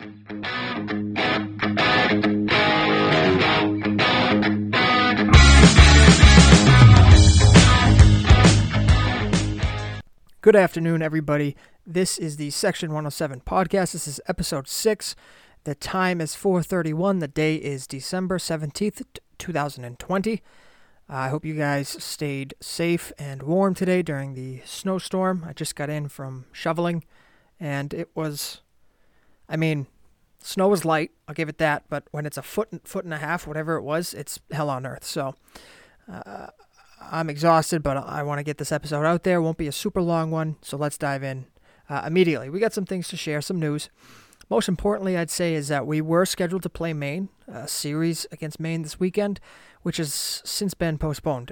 Good afternoon, everybody. This is the Section 107 podcast. This is episode 6. The time is 4:31. The day is December 17th, 2020. I hope you guys stayed safe and warm today during the snowstorm. I just got in from shoveling, and it was, snow was light, I'll give it that, but when it's a foot and a half, whatever it was, it's hell on earth. So, I'm exhausted, but I want to get this episode out there. It won't be a super long one, so let's dive in immediately. We got some things to share, some news. Most importantly, I'd say, is that we were scheduled to play Maine, a series against Maine this weekend, which has since been postponed.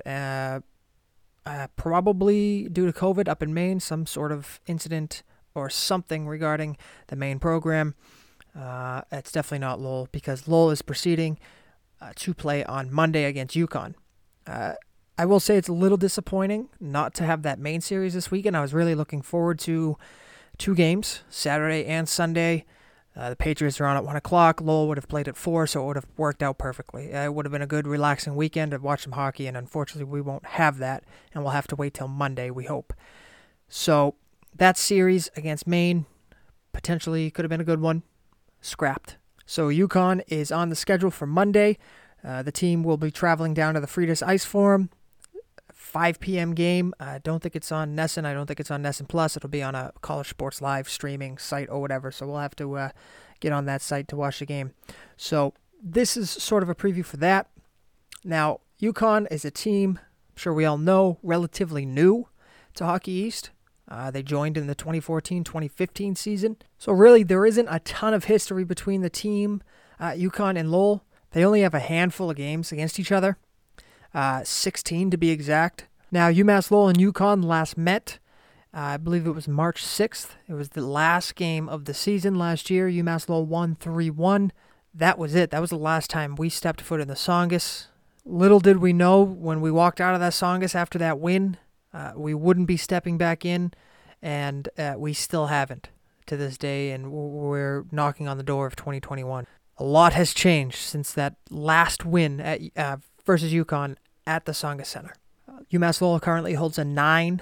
Probably due to COVID up in Maine, some sort of incident or something regarding the Maine program. It's definitely not Lowell, because Lowell is proceeding to play on Monday against UConn. I will say it's a little disappointing not to have that Maine series this weekend. I was really looking forward to two games, Saturday and Sunday. The Patriots are on at 1 o'clock. Lowell would have played at 4, so it would have worked out perfectly. It would have been a good, relaxing weekend to watch some hockey, and unfortunately we won't have that, and we'll have to wait till Monday, we hope. So that series against Maine potentially could have been a good one. Scrapped. So UConn is on the schedule for Monday. The team will be traveling down to the Fridas Ice Forum. 5 p.m. game. I don't think it's on NESN. I don't think it's on NESN Plus. It'll be on a College Sports Live streaming site or whatever. So we'll have to get on that site to watch the game. So this is sort of a preview for that. Now, UConn is a team, I'm sure we all know, relatively new to Hockey East. They joined in the 2014-2015 season. So really, there isn't a ton of history between the team, UConn and Lowell. They only have a handful of games against each other. 16 to be exact. Now, UMass Lowell and UConn last met, I believe it was March 6th. It was the last game of the season last year. UMass Lowell won 3-1. That was it. That was the last time we stepped foot in the Tsongas. Little did we know when we walked out of that Tsongas after that win, we wouldn't be stepping back in, and we still haven't to this day, and we're knocking on the door of 2021. A lot has changed since that last win at versus UConn at the Tsongas Center. UMass Lowell currently holds a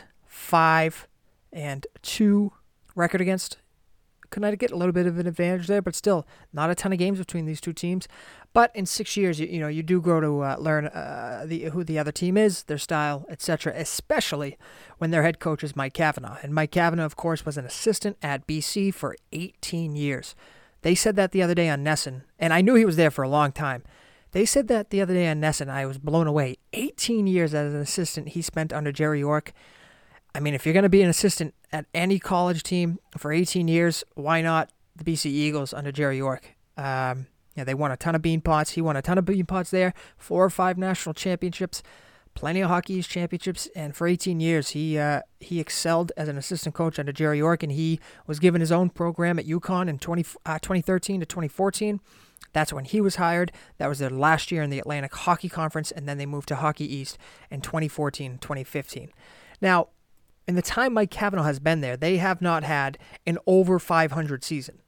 9-5-2 record against Connecticut. A little bit of an advantage there, but still not a ton of games between these two teams. But in 6 years, you do grow to learn who the other team is, their style, etc., especially when their head coach is Mike Cavanaugh. And Mike Cavanaugh, of course, was an assistant at BC for 18 years. They said that the other day on NESN, and I knew he was there for a long time. They said that the other day on NESN. I was blown away. 18 years as an assistant he spent under Jerry York. I mean, if you're going to be an assistant at any college team for 18 years, why not the BC Eagles under Jerry York? They won a ton of bean pots. He won a ton of bean pots there. 4 or 5 national championships, plenty of Hockey East championships, and for 18 years he excelled as an assistant coach under Jerry York, and he was given his own program at UConn in 2013 to 2014. That's when he was hired. That was their last year in the Atlantic Hockey Conference, and then they moved to Hockey East in 2014-2015. Now, in the time Mike Cavanaugh has been there, they have not had an over 500 season.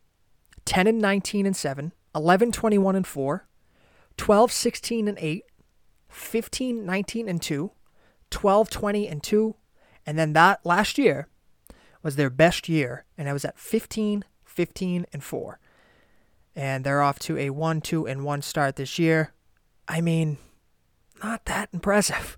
10-19-7, 11-21-4, 12-16-8, 15-19-2, 12-20-2, and then that last year was their best year, and it was at 15-15-4. And they're off to a 1-2-1 start this year. I mean, not that impressive.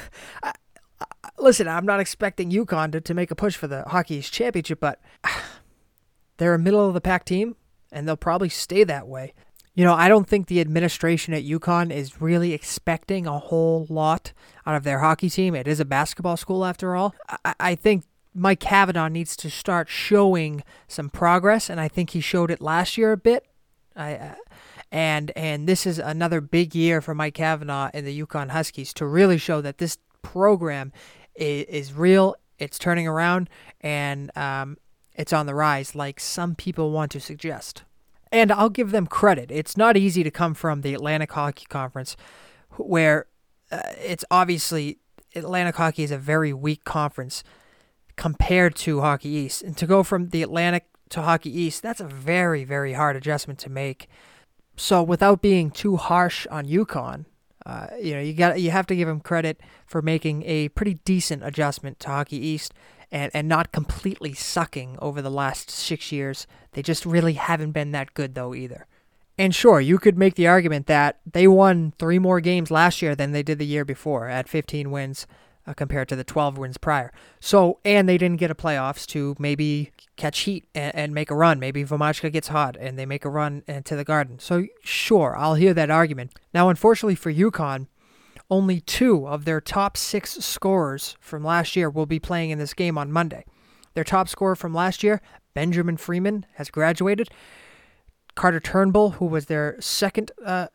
Listen, I'm not expecting UConn to make a push for the Hockey East Championship, but they're a middle-of-the-pack team, and they'll probably stay that way. I don't think the administration at UConn is really expecting a whole lot out of their hockey team. It is a basketball school, after all. I think Mike Cavanaugh needs to start showing some progress, and I think he showed it last year a bit. And this is another big year for Mike Cavanaugh and the UConn Huskies to really show that this program is real, it's turning around, and it's on the rise, like some people want to suggest. And I'll give them credit. It's not easy to come from the Atlantic Hockey Conference, where it's obviously Atlantic Hockey is a very weak conference compared to Hockey East. And to go from the Atlantic to Hockey East, that's a very, very hard adjustment to make. So without being too harsh on UConn, you have to give them credit for making a pretty decent adjustment to Hockey East and not completely sucking over the last 6 years. They just really haven't been that good, though, either. And sure, you could make the argument that they won 3 more games last year than they did the year before at 15 wins compared to the 12 wins prior. So, and they didn't get a playoffs to maybe catch heat and make a run. Maybe Vomachka gets hot and they make a run into the Garden. So, sure, I'll hear that argument. Now, unfortunately for UConn, only 2 of their top 6 scorers from last year will be playing in this game on Monday. Their top scorer from last year, Benjamin Freeman, has graduated. Carter Turnbull, who was their second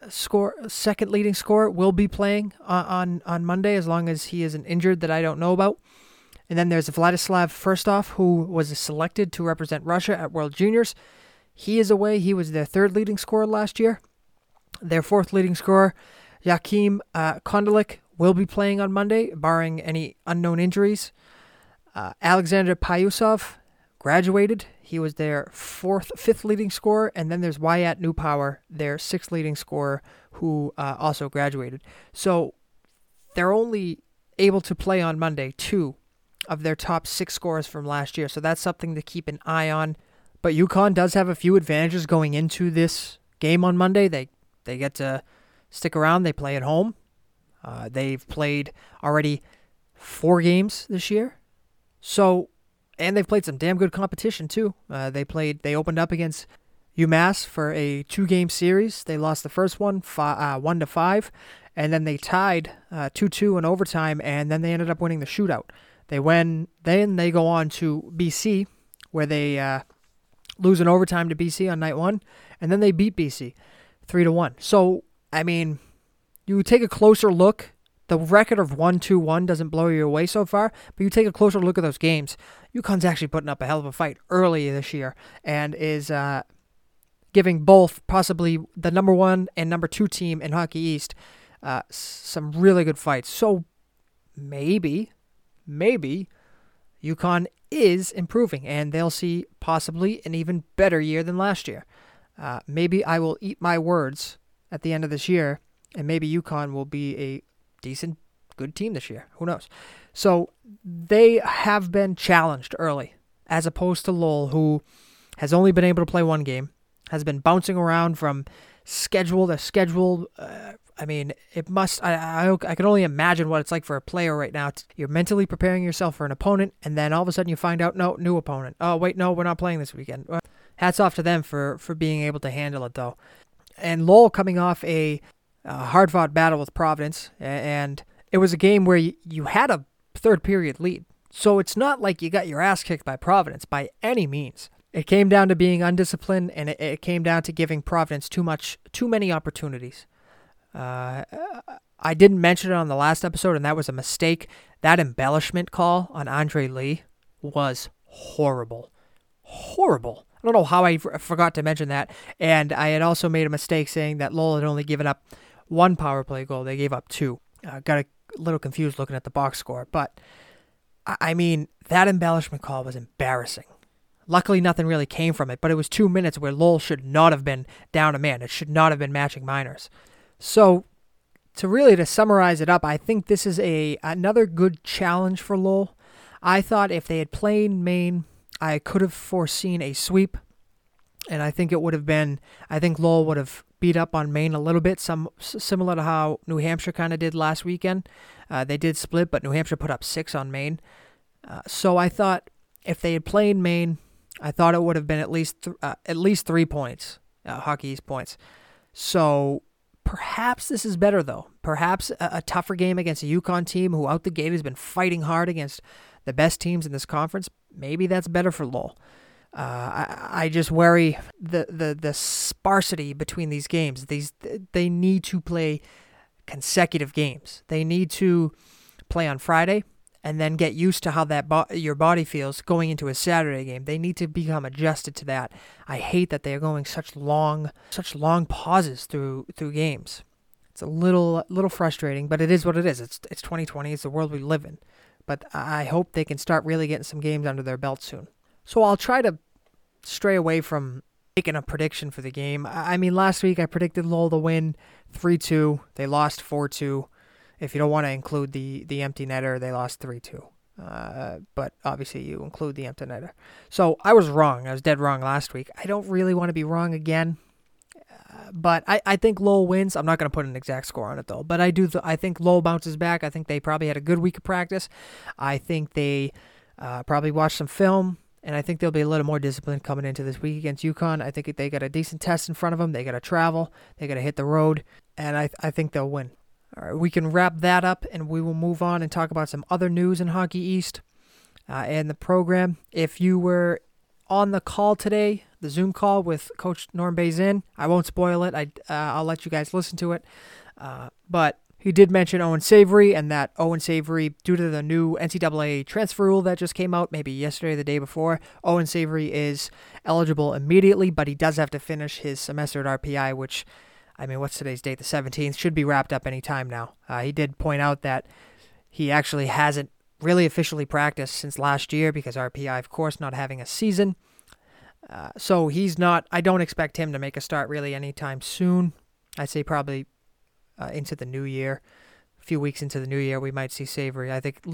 leading scorer, will be playing on Monday as long as he isn't injured that I don't know about. And then there's Vladislav Firstov, who was selected to represent Russia at World Juniors. He is away. He was their 3rd leading scorer last year. Their 4th leading scorer, Yakim Kondelik, will be playing on Monday, barring any unknown injuries. Alexander Payusov graduated. He was their 5th leading scorer. And then there's Wyatt Newpower, their 6th leading scorer, who also graduated. So they're only able to play on Monday 2 of their top 6 scorers from last year. So that's something to keep an eye on. But UConn does have a few advantages going into this game on Monday. They get to stick around. They play at home. They've played already 4 games this year. So, and they've played some damn good competition too. They opened up against UMass for a 2-game series. They lost the first one 1-5, and then they tied 2-2 in overtime, and then they ended up winning the shootout. Then they go on to BC, where they lose in overtime to BC on night 1, and then they beat BC 3-1. So, I mean, you take a closer look. The record of 1-2-1 doesn't blow you away so far, but you take a closer look at those games. UConn's actually putting up a hell of a fight early this year and is giving both possibly the number 1 and number 2 team in Hockey East some really good fights. So maybe UConn is improving and they'll see possibly an even better year than last year. Maybe I will eat my words at the end of this year, and maybe UConn will be a decent, good team this year. Who knows? So they have been challenged early, as opposed to Lowell, who has only been able to play 1 game, has been bouncing around from schedule to schedule. I mean, it must. I can only imagine what it's like for a player right now. You're mentally preparing yourself for an opponent, and then all of a sudden you find out, no, new opponent. Oh, wait, no, we're not playing this weekend. Hats off to them for being able to handle it, though. And Lowell coming off a hard-fought battle with Providence, and it was a game where you had a third-period lead. So it's not like you got your ass kicked by Providence by any means. It came down to being undisciplined, and it came down to giving Providence too many opportunities. I didn't mention it on the last episode, and that was a mistake. That embellishment call on Andre Lee was horrible. Horrible. I don't know how I forgot to mention that. And I had also made a mistake saying that Lowell had only given up 1 power play goal. They gave up 2. Got a little confused looking at the box score. But, I mean, that embellishment call was embarrassing. Luckily, nothing really came from it, but it was 2 minutes where Lowell should not have been down a man. It should not have been matching minors. So, to summarize it up, I think this is another good challenge for Lowell. I thought if they had played Maine, I could have foreseen a sweep, and I think Lowell would have beat up on Maine a little bit, similar to how New Hampshire kind of did last weekend. They did split, but New Hampshire put up 6 on Maine. So I thought if they had played Maine, I thought it would have been at least 3 points, Hockey East points. So perhaps this is better, though. Perhaps a tougher game against a UConn team who out the gate has been fighting hard against the best teams in this conference. Maybe that's better for Lowell. I just worry the sparsity between these games. They need to play consecutive games. They need to play on Friday and then get used to how your body feels going into a Saturday game. They need to become adjusted to that. I hate that they are going such long pauses through games. It's a little frustrating, but it is what it is. It's 2020. It's the world we live in. But I hope they can start really getting some games under their belt soon. So I'll try to stray away from making a prediction for the game. I mean, last week I predicted Lowell to win 3-2. They lost 4-2. If you don't want to include the empty netter, they lost 3-2. But obviously you include the empty netter. So I was wrong. I was dead wrong last week. I don't really want to be wrong again. But I think Lowell wins. I'm not going to put an exact score on it, though. But I think Lowell bounces back. I think they probably had a good week of practice. I think they probably watched some film. And I think they'll be a little more disciplined coming into this week against UConn. I think they got a decent test in front of them. They got to travel. They got to hit the road. And I think they'll win. All right, we can wrap that up, and we will move on and talk about some other news in Hockey East and the program. If you were on the call today, the Zoom call with Coach Norm Bazin, I won't spoil it. I'll let you guys listen to it. But he did mention Owen Savory, and that Owen Savory, due to the new NCAA transfer rule that just came out, maybe yesterday or the day before, Owen Savory is eligible immediately, but he does have to finish his semester at RPI, which, I mean, what's today's date? The 17th. Should be wrapped up any time now. He did point out that he actually hasn't really officially practiced since last year because RPI, of course, not having a season. So I don't expect him to make a start really anytime soon. I'd say probably into the new year. A few weeks into the new year, we might see Savory. I think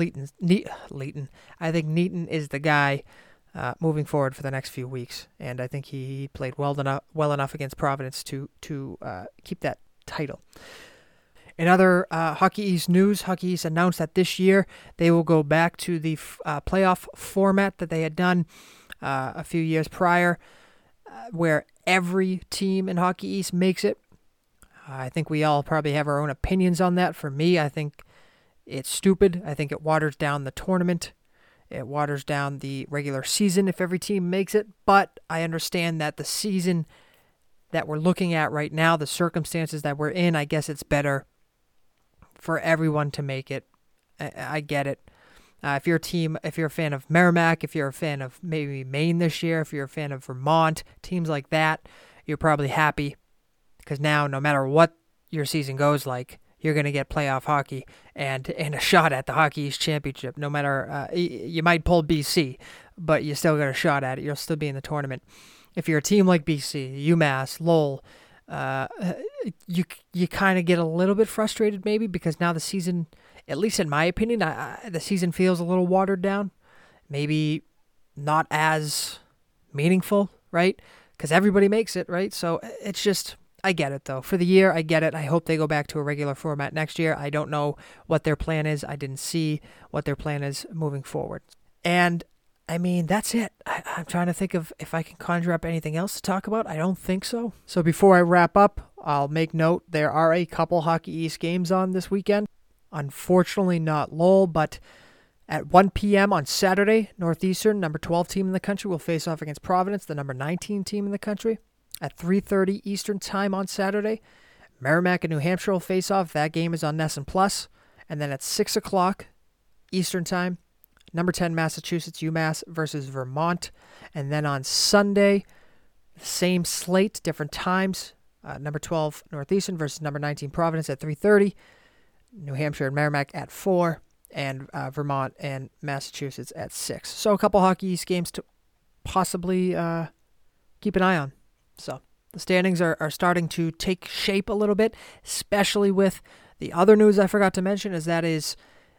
I think Neaton is the guy moving forward for the next few weeks, and I think he played well enough against Providence to keep that title. In other Hockey East news, Hockey East announced that this year they will go back to the playoff format that they had done a few years prior, where every team in Hockey East makes it. I think we all probably have our own opinions on that. For me, I think it's stupid. I think it waters down the tournament. It waters down the regular season if every team makes it. But I understand that the season that we're looking at right now, the circumstances that we're in, I guess it's better for everyone to make it. I get it. If you're a fan of Merrimack, if you're a fan of maybe Maine this year, if you're a fan of Vermont, teams like that, you're probably happy. Because now, no matter what your season goes like, you're going to get playoff hockey and a shot at the Hockey East Championship. No matter, you might pull BC, but you still got a shot at it. You'll still be in the tournament. If you're a team like BC, UMass, Lowell, you kind of get a little bit frustrated maybe because now the season, at least in my opinion, the season feels a little watered down. Maybe not as meaningful, right? Because everybody makes it, right? So it's just... I get it, though. For the year, I get it. I hope they go back to a regular format next year. I don't know what their plan is. I didn't see what their plan is moving forward. And, I mean, that's it. I'm trying to think of if I can conjure up anything else to talk about. I don't think so. So before I wrap up, I'll make note there are a couple Hockey East games on this weekend. Unfortunately, not Lowell, but at 1 p.m. on Saturday, Northeastern, number 12 team in the country, will face off against Providence, the number 19 team in the country. At 3:30 Eastern Time on Saturday, Merrimack and New Hampshire will face off. That game is on NESN Plus. And then at 6 o'clock Eastern Time, number 10 Massachusetts UMass versus Vermont. And then on Sunday, same slate, different times. Number 12 Northeastern versus number 19 Providence at 3:30. New Hampshire and Merrimack at 4. And Vermont and Massachusetts at 6. So a couple Hockey East games to possibly keep an eye on. So the standings are starting to take shape a little bit, especially with the other news I forgot to mention, is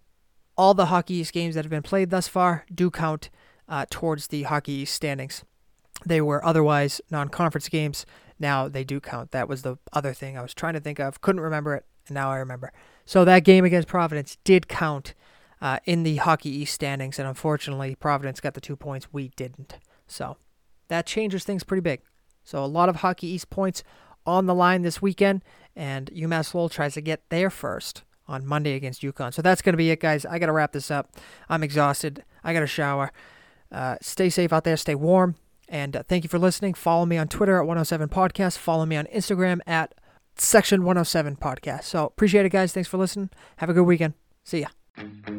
all the Hockey East games that have been played thus far do count towards the Hockey East standings. They were otherwise non-conference games. Now they do count. That was the other thing I was trying to think of. Couldn't remember it, and now I remember. So that game against Providence did count in the Hockey East standings, and unfortunately Providence got the 2 points. We didn't. So that changes things pretty big. So a lot of Hockey East points on the line this weekend, and UMass Lowell tries to get there first on Monday against UConn. So that's going to be it, guys. I got to wrap this up. I'm exhausted. I got to shower. Stay safe out there. Stay warm. And thank you for listening. Follow me on Twitter at 107 Podcast. Follow me on Instagram at Section 107 Podcast. So appreciate it, guys. Thanks for listening. Have a good weekend. See ya.